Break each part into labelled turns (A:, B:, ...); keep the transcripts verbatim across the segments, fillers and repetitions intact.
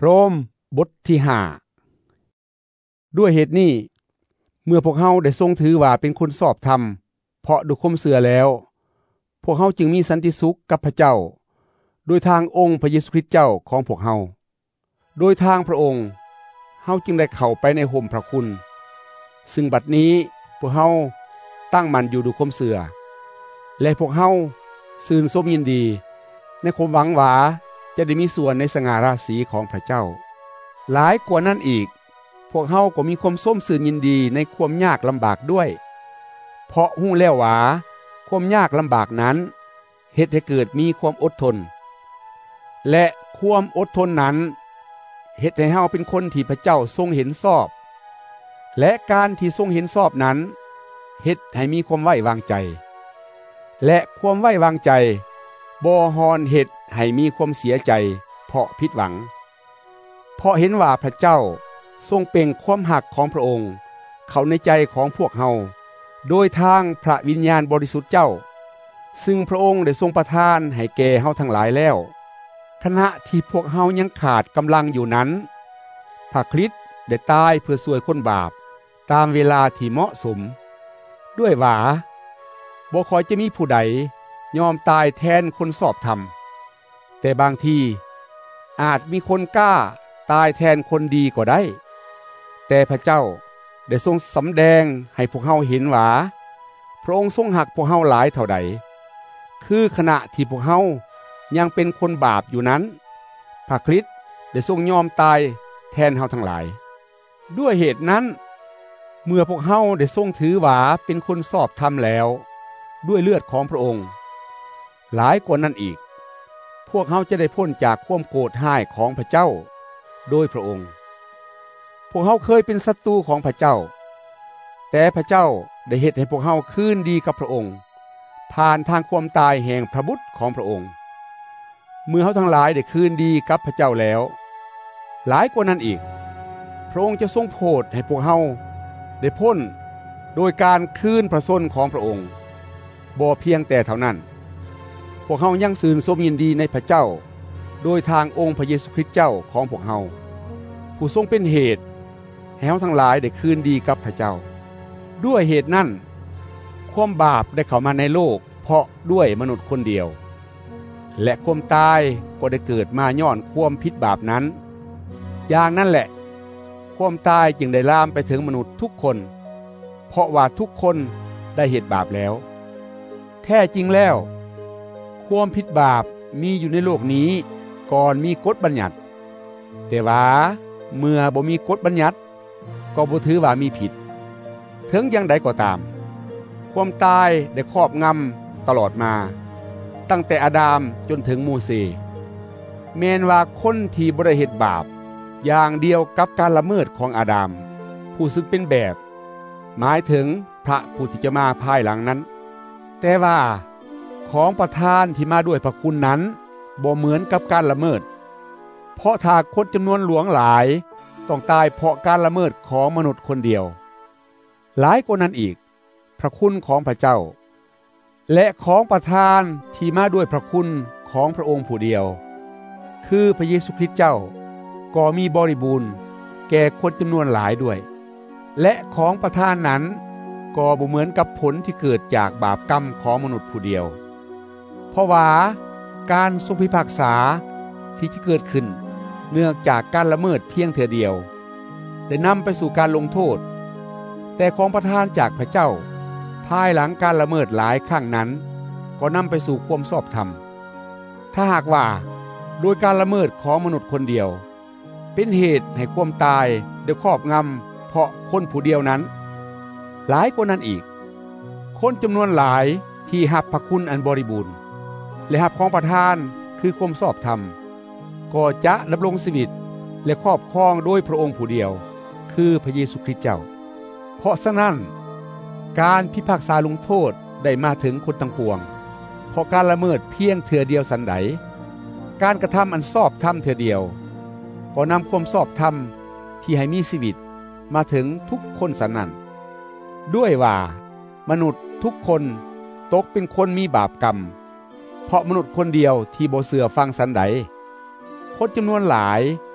A: โรมบทที่ห้าด้วยเหตุนี้เมื่อพวกเฮาได้ทรงถือว่าเป็นคนสอบธรรมเพราะด้วยความเชื่อแล้วพวกเฮาจึงมีสันติสุขกับพระเจ้าโดยทางองค์พระเยซูคริสต์เจ้าของพวกเฮาโดยทางพระองค์เฮาจึงได้เข้าไปในห่มพระคุณซึ่งบัดนี้พวกเฮาตั้งมั่นอยู่ด้วยความเชื่อและพวกเฮาชื่นชมยินดีในความหวังว่าจะได้มีส่วนในสง่าราศีของพระเจ้าหลายกว่านั้นอีกพวกเฮาก็มีความส้มชื่นยินดีในความยากลำบากด้วยเพราะฮู้แล้วว่าความยากลำบากนั้นเฮ็ดให้เกิดมีความอดทนและความอดทนนั้นเฮ็ดให้เฮาเป็นคนที่พระเจ้าทรงเห็นชอบและการที่ทรงเห็นชอบนั้นเฮ็ดให้มีความไว้วางใจและความไว้วางใจบ่ฮอนเฮ็ดให้มีความเสียใจเพราะผิดหวังเพราะเห็นว่าพระเจ้าทรงเป่งความหักของพระองค์เข้าในใจของพวกเฮาโดยทางพระวิญญาณบริสุทธิ์เจ้าซึ่งพระองค์ได้ทรงประทานให้แก่เฮาทั้งหลายแล้วขณะที่พวกเฮายังขาดกำลังอยู่นั้นพระคริสต์ได้ตายเพื่อช่วยคนบาปตามเวลาที่เหมาะสมด้วยว่าบ่ค่อยจะมีผู้ใดยอมตายแทนคนสอบธรรมแต่บางทีอาจมีคนกล้าตายแทนคนดีก็ได้แต่พระเจ้าได้ทรงสำแดงให้พวกเฮาเห็นว่าพระองค์ทรงหักพวกเฮาหลายเท่าใดคือขณะที่พวกเฮายังเป็นคนบาปอยู่นั้นพระคริสต์ได้ทรงยอมตายแทนเฮาทั้งหลายด้วยเหตุนั้นเมื่อพวกเฮาได้ทรงถือว่าเป็นคนสอบธรรมแล้วด้วยเลือดของพระองค์หลายกว่านั้นอีกพวกเฮาจะได้พ้นจากความโกรธร้ายของพระเจ้าโดยพระองค์พวกเฮาเคยเป็นศัตรูของพระเจ้าแต่พระเจ้าได้เฮ็ดให้พวกเฮาคืนดีกับพระองค์ผ่านทางความตายแห่งพระบุตรของพระองค์เมื่อเฮาทั้งหลายได้คืนดีกับพระเจ้าแล้วหลายกว่านั้นอีกพระองค์จะทรงโปรดให้พวกเฮาได้พ้นโดยการคืนพระชนของพระองค์บ่เพียงแต่เท่านั้นพวกเฮายังชื่นชมยินดีในพระเจ้าโดยทางองค์พระเยซูคริสต์เจ้าของพวกเฮาผู้ทรงเป็นเหตุให้เฮาทั้งหลายได้คืนดีกับพระเจ้าด้วยเหตุนั้นความบาปได้เข้ามาในโลกเพราะด้วยมนุษย์คนเดียวและความตายก็ได้เกิดมาย้อนความผิดบาปนั้นอย่างนั้นแหละความตายจึงได้ลามไปถึงมนุษย์ทุกคนเพราะว่าทุกคนได้เหตุบาปแล้วแท้จริงแล้วความผิดบาปมีอยู่ในโลกนี้ก่อนมีกฎบัญญัติแต่ว่าเมื่อบ่มีกฎบัญญัติก็บ่ถือว่ามีผิดถึงอย่างใดก็ตามความตายได้ครอบงำตลอดมาตั้งแต่อาดามจนถึงโมเสสแม้นว่าคนที่บ่ได้เฮ็ดบาปอย่างเดียวกับการละเมิดของอาดามผู้ซึ่งเป็นแบบหมายถึงพระผู้ที่จะมาภายหลังนั้นแต่ว่าของประทานที่มาด้วยพระคุณนั้นบ่เหมือนกับการละเมิดเพราะถ้าคนจำนวนหลวงหลายต้องตายเพราะการละเมิดของมนุษย์คนเดียวหลายกว่านั้นอีกพระคุณของพระเจ้าและของประทานที่มาด้วยพระคุณของพระองค์ผู้เดียวคือพระเยซูคริสต์เจ้าก็มีบริบูรณ์แก่คนจำนวนหลายด้วยและของประทานนั้นก็บ่เหมือนกับผลที่เกิดจากบาปกรรมของมนุษย์ผู้เดียวเพราะว่าการทรงพิพากษาที่จะเกิดขึ้นเนื่องจากการละเมิดเพียงเทื่อเดียวได้นำไปสู่การลงโทษแต่ของประทานจากพระเจ้าภายหลังการละเมิดหลายครั้งนั้นก็นำไปสู่ความชอบธรรมถ้าหากว่าโดยการละเมิดของมนุษย์คนเดียวเป็นเหตุให้ความตายได้ครอบงำเพราะคนผู้เดียวนั้นหลายกว่านั้นอีกคนจำนวนหลายที่รับพระคุณอันบริบูรณ์และรับของประทานคือความชอบธรรมก็จะดำรงชีวิตและครอบครองโดยพระองค์ผู้เดียวคือพระเยซูคริสต์เจ้าเพราะฉะนั้นการพิพากษาลงโทษได้มาถึงคนทั้งปวงเพราะการละเมิดเพียงเทื่อเดียวสันใดการกระทำอันชอบธรรมเทื่อเดียวก็นำความชอบธรรมที่ให้มีชีวิตมาถึงทุกคนสันนั้นด้วยว่ามนุษย์ทุกคนตกเป็นคนมีบาปกรรมเพราะมนุษย์คนเดียวที่บ่เชื่อฟังสันใดคนจำนวนหลาย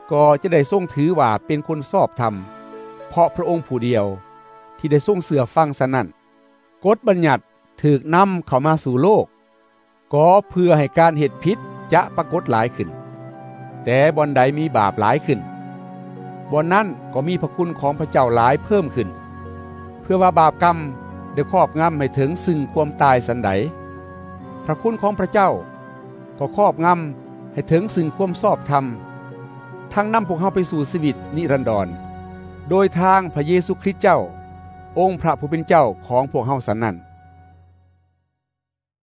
A: ก็จะได้ทรงถือว่าเป็นคนชอบธรรมเพราะพระองค์ผู้เดียวที่ได้ทรงเสื่อฟังฉะนั้นกฎบัญญัติถูกนำเข้ามาสู่โลกก็เพื่อให้การเฮ็ดผิดจะปรากฏหลายขึ้นแต่บ่อนใดมีบาปหลายขึ้นบ่อนนั้นก็มีพระคุณของพระเจ้าหลายเพิ่มขึ้นเพื่อว่าบาปกรรมได้ครอบงำให้ถึงซึ่งความตายสันใดพระคุณของพระเจ้าก็ครอบงำให้ถึงซึ่งความชอบธรรมทั้งนำพวกเฮาไปสู่ชีวิตนิรันดรโดยทางพระเยซูคริสต์เจ้าองค์พระผู้เป็นเจ้าของพวกเฮาสันนั้น